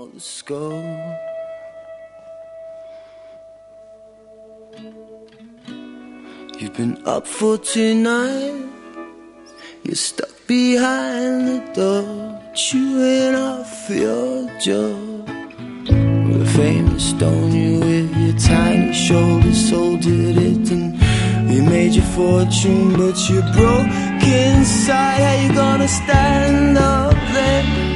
all the skull. You've been up for tonight, you're stuck behind the door, chewing off your jaw. We're famous, don't you, with your tiny shoulders, so did it. And we made your fortune, but you're broke inside. How you gonna stand up then?